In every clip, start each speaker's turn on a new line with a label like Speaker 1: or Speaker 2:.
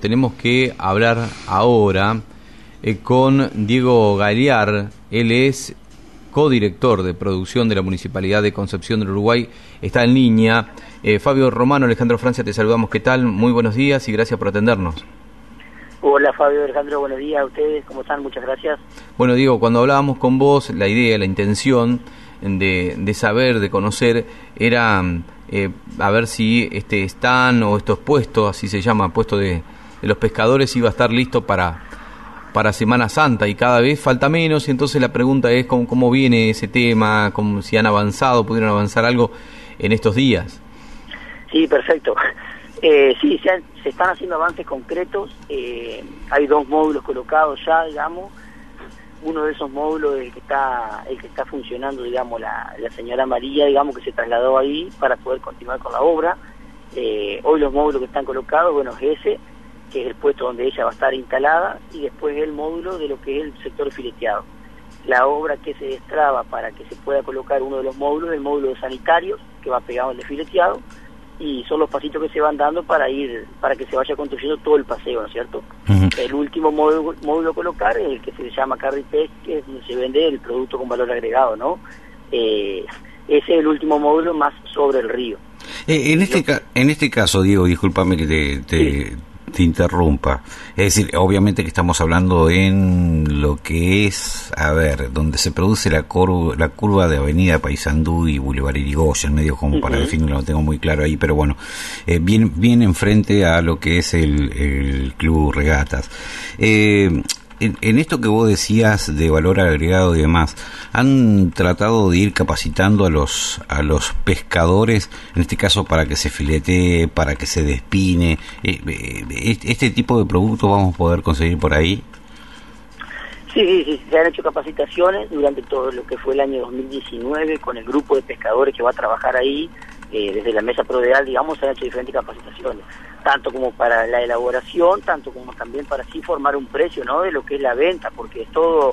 Speaker 1: tenemos que hablar ahora con Diego Galear. Él es codirector de producción de la Municipalidad de Concepción del Uruguay. Está en línea. Fabio Romano, Alejandro Francia, te saludamos. ¿Qué tal? Muy buenos días y gracias por atendernos.
Speaker 2: Hola Fabio, Alejandro, buenos días a ustedes. ¿Cómo están? Muchas gracias.
Speaker 1: Bueno, Diego, cuando hablábamos con vos, la idea, la intención de saber, de conocer, era a ver si este stand o estos puestos, así se llama, puesto de los pescadores, iba a estar listo para Semana Santa, y cada vez falta menos, y entonces la pregunta es cómo viene ese tema, si han avanzado, pudieron avanzar algo en estos días.
Speaker 2: Sí, perfecto. Sí, se están haciendo avances concretos. Hay 2 módulos colocados ya, digamos. Uno de esos módulos es el que está funcionando, digamos, la señora María, digamos, que se trasladó ahí para poder continuar con la obra. Hoy los módulos que están colocados, bueno, es ese, que es el puesto donde ella va a estar instalada, y después el módulo de lo que es el sector fileteado. La obra que se destraba para que se pueda colocar uno de los módulos, el módulo de sanitarios, que va pegado al de fileteado, y son los pasitos que se van dando para que se vaya construyendo todo el paseo, ¿no es cierto? Uh-huh. El último módulo a colocar es el que se llama Carry Pest, que es donde se vende el producto con valor agregado, ¿no? Ese es el último módulo más sobre el río.
Speaker 3: En este caso, Diego, discúlpame que te interrumpa. Es decir, obviamente que estamos hablando en lo que es, donde se produce la curva de Avenida Paysandú y Boulevard Irigoyen, medio como para definirlo, lo tengo muy claro ahí, pero bueno, bien enfrente a lo que es el Club Regatas. En esto que vos decías de valor agregado y demás, ¿han tratado de ir capacitando a los pescadores, en este caso para que se filetee, para que se despine? ¿Este tipo de productos vamos a poder conseguir por ahí?
Speaker 2: Sí, se han hecho capacitaciones durante todo lo que fue el año 2019 con el grupo de pescadores que va a trabajar ahí. Desde la mesa prodeal, digamos, se han hecho diferentes capacitaciones, tanto como para la elaboración, tanto como también para así formar un precio, ¿no?, de lo que es la venta, porque es todo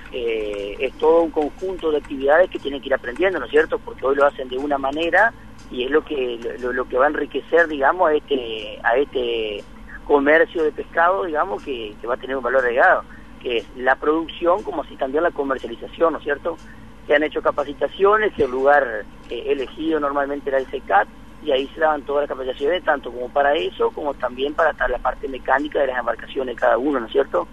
Speaker 2: un conjunto de actividades que tienen que ir aprendiendo, ¿no es cierto?, porque hoy lo hacen de una manera y es lo que va a enriquecer, digamos, a este comercio de pescado, digamos, que va a tener un valor agregado, que es la producción como así también la comercialización, ¿no es cierto? Se han hecho capacitaciones, el lugar elegido normalmente era el CECAT, y ahí se daban todas las capacitaciones, tanto como para eso, como también para la parte mecánica de las embarcaciones cada uno, ¿no es cierto?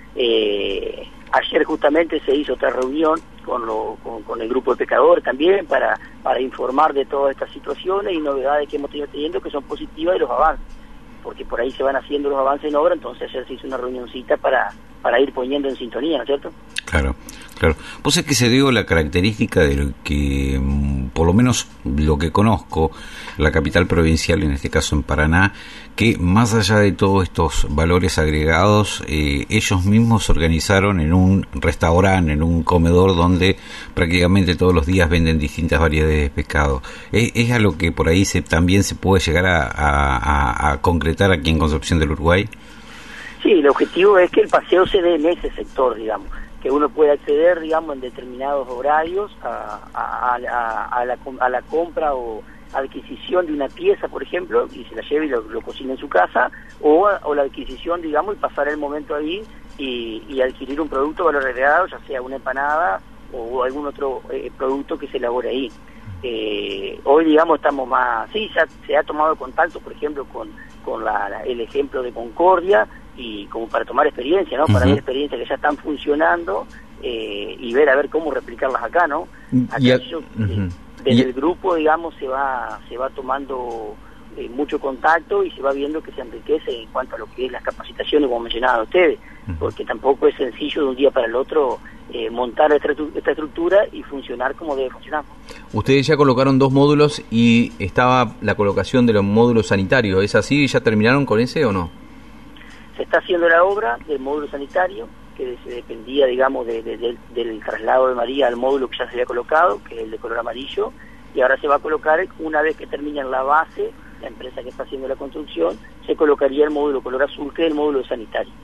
Speaker 2: Ayer justamente se hizo otra reunión con el grupo de pescadores también para informar de todas estas situaciones y novedades que hemos tenido teniendo, que son positivas, y los avances, porque por ahí se van haciendo los avances en obra. Entonces ayer se hizo una reunioncita para ir poniendo en sintonía, ¿no es cierto? Claro.
Speaker 3: Vos es que se dio la característica de lo que, por lo menos lo que conozco, la capital provincial, en este caso en Paraná, que más allá de todos estos valores agregados, ellos mismos se organizaron en un restaurante, en un comedor donde prácticamente todos los días venden distintas variedades de pescado. ¿Es a lo que por ahí también se puede llegar a concretar aquí en Concepción del Uruguay?
Speaker 2: Sí, el objetivo es que el paseo se dé en ese sector, digamos, que uno pueda acceder, digamos, en determinados horarios a la compra o adquisición de una pieza, por ejemplo, y se la lleve y lo cocina en su casa, o la adquisición, digamos, y pasar el momento ahí y adquirir un producto de valor agregado, ya sea una empanada o algún otro producto que se elabore ahí. Hoy, digamos, estamos más... Sí, se ha tomado contacto, por ejemplo, con el ejemplo de Concordia, y como para tomar experiencia, ¿no? Para ver experiencias que ya están funcionando y ver a ver cómo replicarlas acá, ¿no? Acá desde el grupo, digamos, se va tomando mucho contacto y se va viendo que se enriquece en cuanto a lo que es las capacitaciones, como mencionaban ustedes, porque tampoco es sencillo de un día para el otro montar esta estructura y funcionar como debe funcionar.
Speaker 1: Ustedes ya colocaron 2 módulos y estaba la colocación de los módulos sanitarios, ¿es así? ¿Ya terminaron con ese o no?
Speaker 2: Se está haciendo la obra del módulo sanitario, que se dependía, digamos, del traslado de María al módulo que ya se había colocado, que es el de color amarillo, y ahora se va a colocar, una vez que termine la base, la empresa que está haciendo la construcción, se colocaría el módulo color azul, que es el módulo sanitario.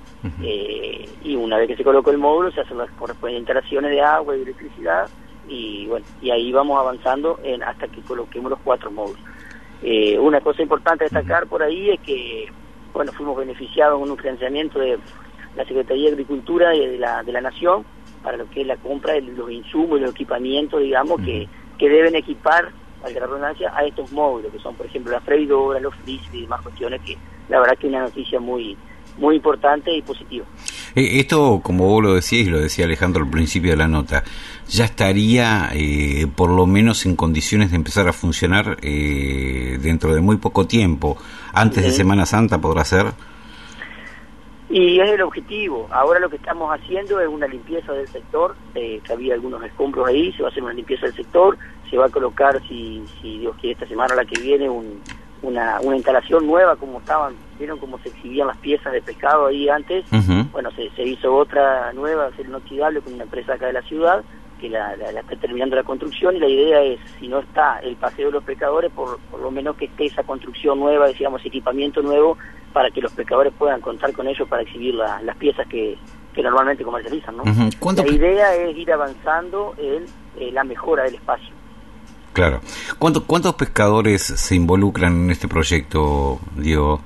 Speaker 2: Y una vez que se colocó el módulo, se hacen las correspondientes instalaciones de agua y electricidad, y bueno, y ahí vamos avanzando hasta que coloquemos los 4 módulos. Una cosa importante a destacar por ahí es que bueno, fuimos beneficiados con un financiamiento de la Secretaría de Agricultura y de la Nación para lo que es la compra de los insumos y los equipamientos, digamos, que deben equipar, valga la redundancia, a estos módulos, que son, por ejemplo, la freidora, los freezer y demás cuestiones, que la verdad que es una noticia muy importante y positiva.
Speaker 3: Esto, como vos lo decías y lo decía Alejandro al principio de la nota, ya estaría por lo menos en condiciones de empezar a funcionar dentro de muy poco tiempo. Antes de Semana Santa podrá ser.
Speaker 2: Y es el objetivo. Ahora lo que estamos haciendo es una limpieza del sector, que había algunos escombros ahí, se va a hacer una limpieza del sector, se va a colocar, si Dios quiere, esta semana o la que viene, una instalación nueva, como vieron cómo se exhibían las piezas de pescado ahí antes. Bueno, se hizo otra nueva, acero inoxidable, con una empresa acá de la ciudad, que la está terminando la construcción, y la idea es, si no está el paseo de los pescadores, por lo menos que esté esa construcción nueva, decíamos, equipamiento nuevo, para que los pescadores puedan contar con ellos para exhibir las piezas que normalmente comercializan, ¿no? La idea es ir avanzando en la mejora del espacio.
Speaker 3: Claro. ¿Cuántos pescadores se involucran en este proyecto, Diego?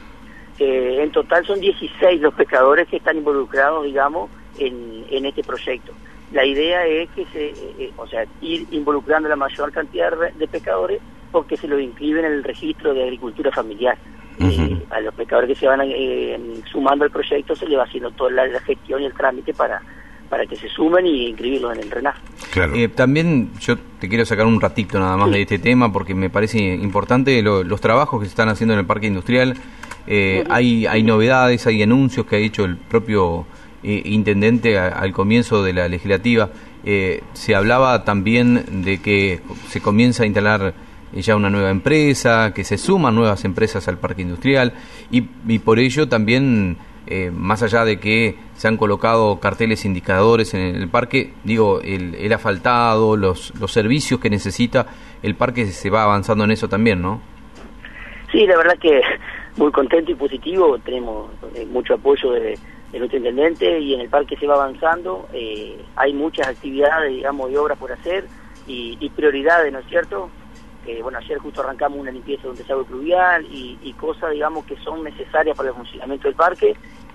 Speaker 2: En total son 16 los pescadores que están involucrados, digamos, en este proyecto. La idea es que ir involucrando la mayor cantidad de pescadores, porque se lo inscriben en el registro de agricultura familiar. A los pescadores que se van sumando al proyecto se le va haciendo toda la gestión y el trámite para que se sumen y inscribirlos en el RENAF. Claro.
Speaker 1: También yo te quiero sacar un ratito nada más de este tema, porque me parece importante los trabajos que se están haciendo en el parque industrial. Hay novedades, hay anuncios que ha hecho el propio intendente al comienzo de la legislativa. Se hablaba también de que se comienza a instalar ya una nueva empresa, que se suman nuevas empresas al parque industrial, y por ello también, más allá de que se han colocado carteles indicadores en el parque, digo, el asfaltado, los servicios que necesita el parque, se va avanzando en eso también, ¿no?
Speaker 2: Sí, la verdad que muy contento y positivo, tenemos mucho apoyo de nuestro intendente, y en el parque se va avanzando. Hay muchas actividades, digamos, y obras por hacer, y prioridades, ¿no es cierto? Bueno, ayer justo arrancamos una limpieza de un desagüe pluvial y cosas, digamos, que son necesarias para el funcionamiento del parque.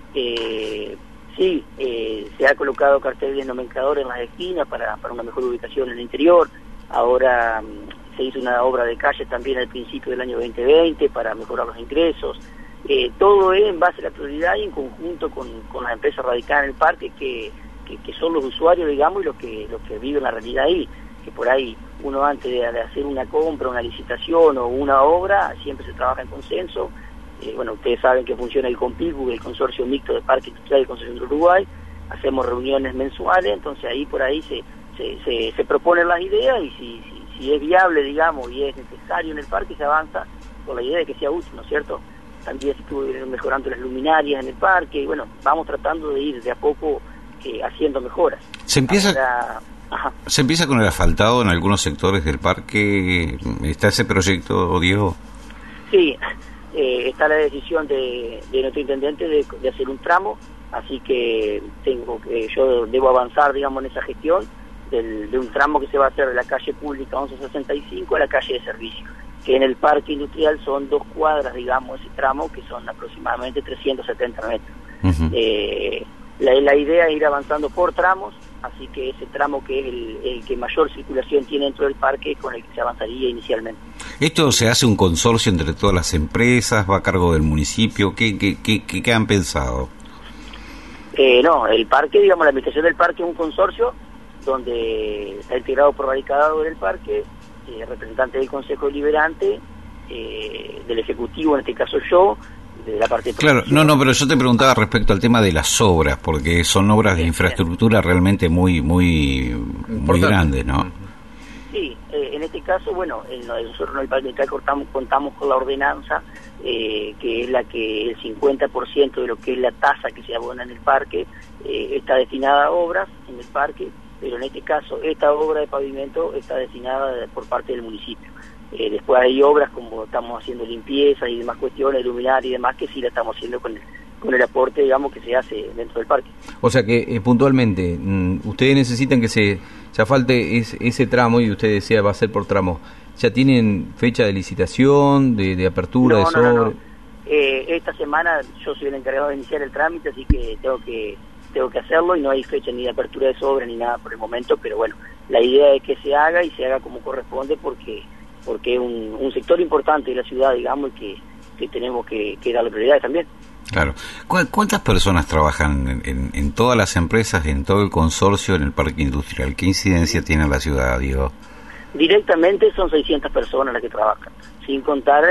Speaker 2: Se ha colocado carteles nomencladores en las esquinas para una mejor ubicación en el interior. Ahora se hizo una obra de calle también al principio del año 2020 para mejorar los ingresos. Todo es en base a la prioridad y en conjunto con las empresas radicadas en el parque, que son los usuarios, digamos, y los que viven la realidad ahí. Que por ahí uno, antes de hacer una compra, una licitación o una obra, siempre se trabaja en consenso. Bueno, ustedes saben que funciona el CONPIPU, el Consorcio Mixto de Parque Industrial del Consorcio de Uruguay. Hacemos reuniones mensuales, entonces ahí por ahí se proponen las ideas, y si es viable, digamos, y es necesario en el parque, se avanza con la idea de que sea útil, ¿no es cierto? También se estuvo mejorando las luminarias en el parque, y bueno, vamos tratando de ir de a poco haciendo mejoras.
Speaker 3: Se empieza con el asfaltado en algunos sectores del parque. ¿Está ese proyecto, Diego?
Speaker 2: Sí, está la decisión de nuestro intendente de hacer un tramo, así que yo debo avanzar, digamos, en esa gestión de un tramo que se va a hacer de la calle pública 1165 a la calle de servicio, que en el parque industrial son 2 cuadras, digamos, ese tramo, que son aproximadamente 370 metros. La idea es ir avanzando por tramos, así que ese tramo, que es el que mayor circulación tiene dentro del parque, es con el que se avanzaría inicialmente.
Speaker 3: ¿Esto se hace un consorcio entre todas las empresas? ¿Va a cargo del municipio? ¿Qué han pensado?
Speaker 2: No, el parque, digamos, la administración del parque es un consorcio donde está integrado por radicadores del parque, representantes del Consejo Deliberante, del Ejecutivo, en este caso yo, de la parte de
Speaker 3: claro, no, pero yo te preguntaba respecto al tema de las obras, porque son obras de infraestructura realmente muy grandes, ¿no?
Speaker 2: Sí, en este caso, bueno, nosotros en el Parque Industrial contamos con la ordenanza, que es la que el 50% de lo que es la tasa que se abona en el parque está destinada a obras en el parque, pero en este caso esta obra de pavimento está destinada por parte del municipio. Después hay obras como estamos haciendo limpieza y demás cuestiones, luminaria y demás, que sí la estamos haciendo con el aporte, digamos, que se hace dentro del parque.
Speaker 1: O sea que puntualmente, ustedes necesitan que se falte ese tramo, y usted decía va a ser por tramo. ¿Ya tienen fecha de licitación, de apertura, de sobre?
Speaker 2: esta semana yo soy el encargado de iniciar el trámite, así que tengo que hacerlo, y no hay fecha ni de apertura de sobra ni nada por el momento, pero bueno, la idea es que se haga y se haga como corresponde, porque es un sector importante de la ciudad, digamos, y que tenemos que darle prioridad también.
Speaker 3: Claro. ¿Cuántas personas trabajan en todas las empresas, en todo el consorcio, en el parque industrial? ¿Qué incidencia tiene en la ciudad, Diego?
Speaker 2: Directamente son 600 personas las que trabajan, sin contar,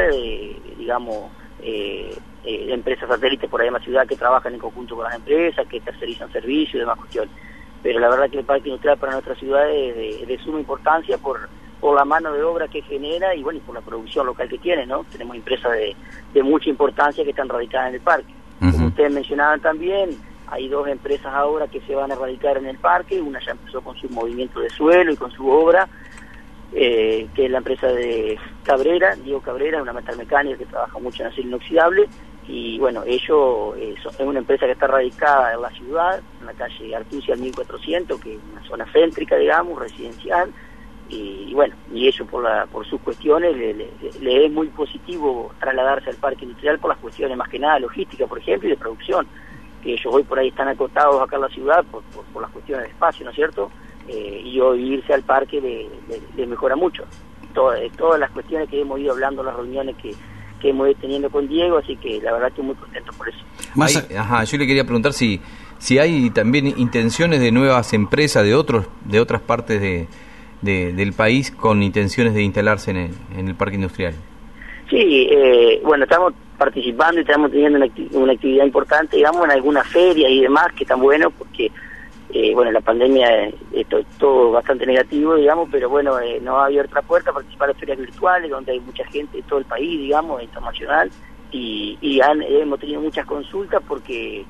Speaker 2: empresas satélites por ahí en la ciudad que trabajan en conjunto con las empresas, que tercerizan servicios y demás cuestiones. Pero la verdad que el parque industrial para nuestra ciudad es de suma importancia por la mano de obra que genera y bueno, y por la producción local que tiene, ¿no? Tenemos empresas de mucha importancia que están radicadas en el parque. Como ustedes mencionaban también, hay 2 empresas ahora que se van a radicar en el parque. Una ya empezó con su movimiento de suelo y con su obra, que es la empresa de Cabrera, Diego Cabrera, una metalmecánica que trabaja mucho en acero inoxidable. Y bueno, ellos es una empresa que está radicada en la ciudad, en la calle Artusia al 1400, que es una zona céntrica, digamos, residencial. Y bueno, y ellos por sus cuestiones le es muy positivo trasladarse al parque industrial por las cuestiones más que nada logísticas, por ejemplo, y de producción, que ellos hoy por ahí están acotados acá en la ciudad por las cuestiones de espacio, ¿no es cierto? Y hoy irse al parque le mejora mucho. Todas las cuestiones que hemos ido hablando en las reuniones que hemos ido teniendo con Diego, así que la verdad estoy muy contento por eso.
Speaker 1: Yo le quería preguntar si hay también intenciones de nuevas empresas de otras partes del país con intenciones de instalarse en el parque industrial. Sí,
Speaker 2: bueno, estamos participando y estamos teniendo una actividad importante, digamos, en algunas ferias y demás, que están buenos porque, la pandemia es todo bastante negativo, digamos, pero bueno, nos ha abierto la puerta a participar en ferias virtuales, donde hay mucha gente de todo el país, digamos, internacional, y hemos tenido muchas consultas porque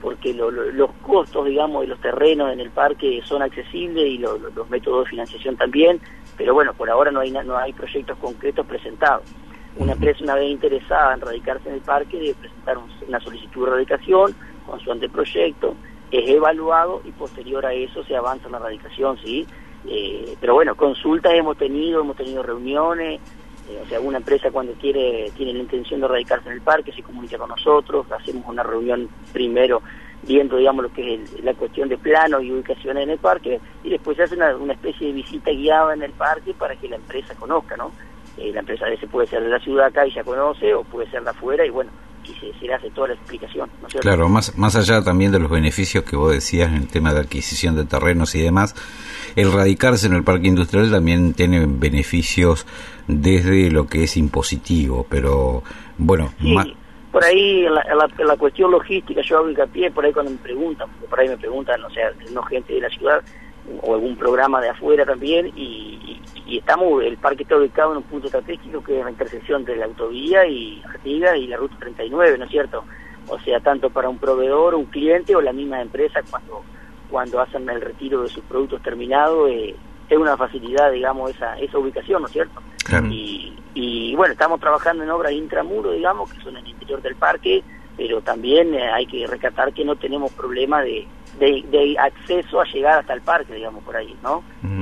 Speaker 2: los costos, digamos, de los terrenos en el parque son accesibles y los métodos de financiación también, pero bueno, por ahora no hay proyectos concretos presentados. Una empresa, una vez interesada en radicarse en el parque, debe presentar una solicitud de radicación con su anteproyecto, es evaluado y posterior a eso se avanza en la radicación, ¿sí? Pero bueno, consultas hemos tenido reuniones. Una empresa cuando tiene la intención de radicarse en el parque se comunica con nosotros, hacemos una reunión primero viendo, digamos, lo que es la cuestión de plano y ubicación en el parque, y después se hace una especie de visita guiada en el parque para que la empresa conozca, ¿no? La empresa a veces puede ser de la ciudad acá y ya conoce, o puede ser de afuera, y bueno, y se le hace toda la explicación, ¿no es cierto?
Speaker 3: Claro, más allá también de los beneficios que vos decías en el tema de adquisición de terrenos y demás, el radicarse en el parque industrial también tiene beneficios desde lo que es impositivo, pero bueno...
Speaker 2: Sí, por ahí en la cuestión logística yo hago hincapié, por ahí cuando me preguntan, porque por ahí me preguntan, no gente de la ciudad, o algún programa de afuera también, y el parque está ubicado en un punto estratégico que es la intersección de la autovía y Artigas y la ruta 39, ¿no es cierto? O sea, tanto para un proveedor, un cliente o la misma empresa cuando hacen el retiro de sus productos terminados, es una facilidad, digamos, esa ubicación, ¿no es cierto?
Speaker 3: Claro.
Speaker 2: Y bueno, estamos trabajando en obras intramuro, digamos, que son en el interior del parque, pero también hay que rescatar que no tenemos problema de acceso a llegar hasta el parque, digamos, por ahí, ¿no?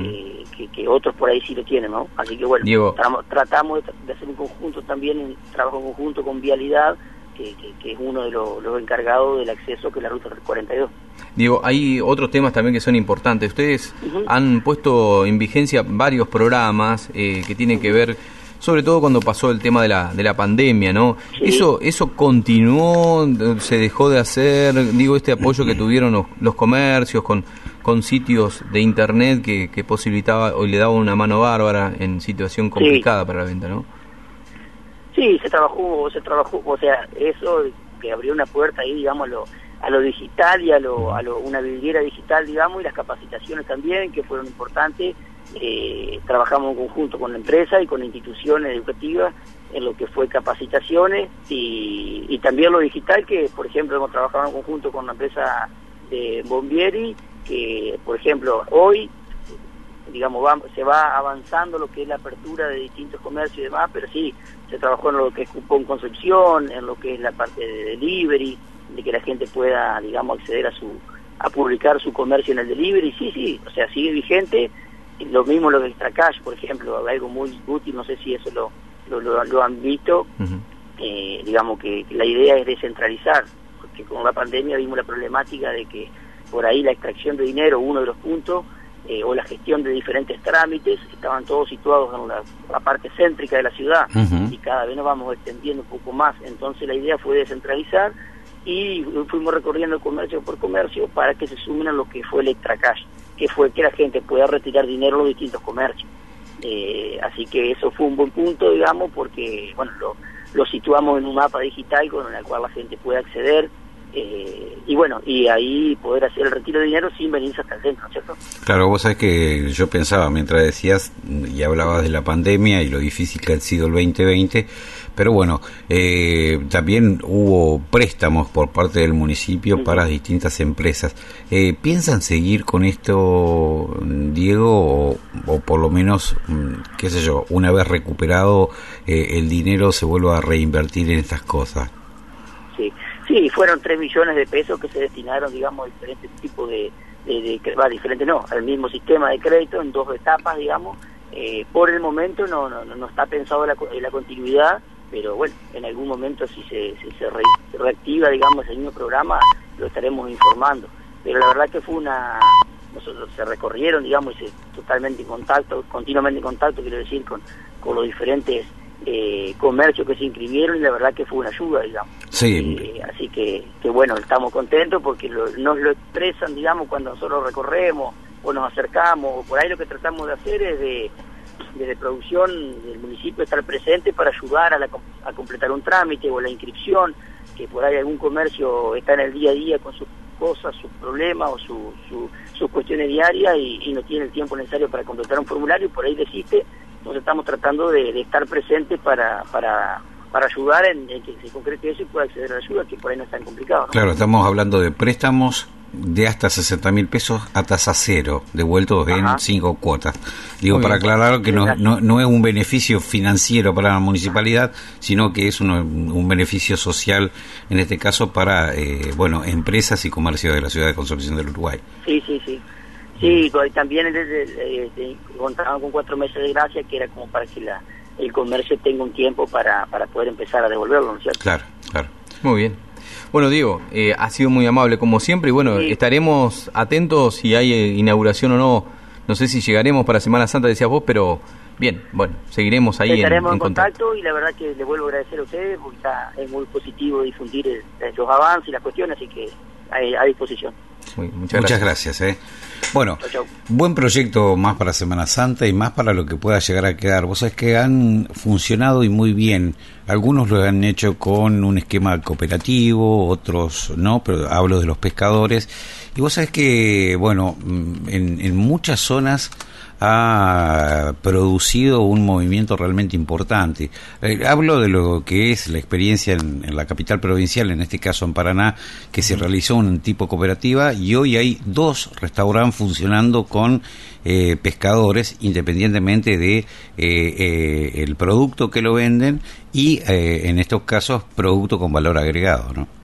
Speaker 2: Que otros por ahí sí lo tienen, ¿no? Así que bueno, Diego, tratamos de hacer un conjunto también, un trabajo conjunto con Vialidad, que es uno de los encargados del acceso, que es la ruta 42.
Speaker 1: Diego, hay otros temas también que son importantes. Ustedes han puesto en vigencia varios programas que tienen que ver, sobre todo cuando pasó el tema de la pandemia, ¿no? Sí. ¿Eso continuó? ¿Se dejó de hacer? Digo, este apoyo que tuvieron los comercios con sitios de internet que posibilitaba o le daba una mano bárbara en situación complicada para la venta, ¿no?
Speaker 2: Sí, se trabajó, o sea, eso que abrió una puerta ahí, digamos, a lo digital y a una vidriera digital, digamos, y las capacitaciones también, que fueron importantes. Trabajamos en conjunto con la empresa y con instituciones educativas en lo que fue capacitaciones y también lo digital, que por ejemplo hemos trabajado en conjunto con la empresa de Bombieri, que por ejemplo hoy, digamos, se va avanzando lo que es la apertura de distintos comercios y demás, pero sí, se trabajó en lo que es cupón Concepción, en lo que es la parte de delivery, de que la gente pueda, digamos, acceder a publicar su comercio en el delivery. Sí, o sea, sigue vigente. Lo mismo lo de Extra Cash, por ejemplo, algo muy útil, no sé si eso lo han visto, digamos que la idea es descentralizar, porque con la pandemia vimos la problemática de que por ahí la extracción de dinero, uno de los puntos, o la gestión de diferentes trámites, estaban todos situados en la parte céntrica de la ciudad, y cada vez nos vamos extendiendo un poco más. Entonces la idea fue descentralizar y fuimos recorriendo comercio por comercio para que se sumen a lo que fue Electra Cash, que fue que la gente pueda retirar dinero en los distintos comercios. Así que eso fue un buen punto, digamos, porque bueno, lo situamos en un mapa digital con el cual la gente puede acceder, y bueno, y ahí poder hacer el retiro de dinero sin venirse hasta el centro, ¿cierto?
Speaker 3: Claro, vos sabés que yo pensaba mientras decías y hablabas de la pandemia y lo difícil que ha sido el 2020, pero bueno, también hubo préstamos por parte del municipio para distintas empresas. ¿Piensan seguir con esto, Diego, o por lo menos, qué sé yo, una vez recuperado el dinero se vuelva a reinvertir en estas cosas?
Speaker 2: Sí, fueron 3 millones de pesos que se destinaron, digamos, a diferentes tipos diferentes no, al mismo sistema de crédito en 2 etapas, digamos. Por el momento no está pensado la continuidad, pero bueno, en algún momento si se reactiva, digamos, el mismo programa, lo estaremos informando. Pero la verdad que fue nosotros se recorrieron, digamos, totalmente en contacto, continuamente en contacto, quiero decir, con los diferentes comercios que se inscribieron, y la verdad que fue una ayuda, digamos.
Speaker 3: Sí.
Speaker 2: Así que bueno, estamos contentos porque nos lo expresan, digamos, cuando nosotros recorremos o nos acercamos, o por ahí lo que tratamos de hacer es desde producción del municipio estar presente para ayudar a completar un trámite o la inscripción, que por ahí algún comercio está en el día a día con sus cosas, sus problemas o sus cuestiones diarias y no tiene el tiempo necesario para completar un formulario, por ahí desiste. Entonces estamos tratando de estar presentes para ayudar en que se concrete eso y pueda acceder a la ayuda, que por ahí no es tan complicado, ¿no?
Speaker 3: Claro, estamos hablando de préstamos de hasta 60.000 pesos a tasa cero, devueltos en 5 cuotas. Digo, para aclarar que no es un beneficio financiero para la municipalidad, sino que es un beneficio social, en este caso para empresas y comercios de la ciudad de Concepción del Uruguay.
Speaker 2: Sí, también contaban con 4 meses de gracia, que era como para que el comercio tenga un tiempo para poder empezar a devolverlo, ¿no es cierto?
Speaker 3: Claro.
Speaker 1: Muy bien. Bueno, Diego, ha sido muy amable como siempre, y bueno, estaremos atentos si hay inauguración o no. No sé si llegaremos para Semana Santa, decías vos, pero bien, bueno, seguiremos ahí
Speaker 2: estaremos en contacto, y la verdad que les vuelvo a agradecer a ustedes porque es muy positivo difundir los avances y las cuestiones, así que a disposición.
Speaker 3: Muchas gracias. Bueno,
Speaker 2: chau.
Speaker 3: Buen proyecto más para Semana Santa y más para lo que pueda llegar a quedar. Vos sabés que han funcionado y muy bien. Algunos lo han hecho con un esquema cooperativo, otros no, pero hablo de los pescadores. Y vos sabés que, bueno, en muchas zonas ha producido un movimiento realmente importante. Hablo de lo que es la experiencia en la capital provincial, en este caso en Paraná, que se realizó un tipo cooperativa, y hoy hay 2 restaurantes funcionando con pescadores, independientemente de el producto que lo venden y en estos casos producto con valor agregado, ¿no?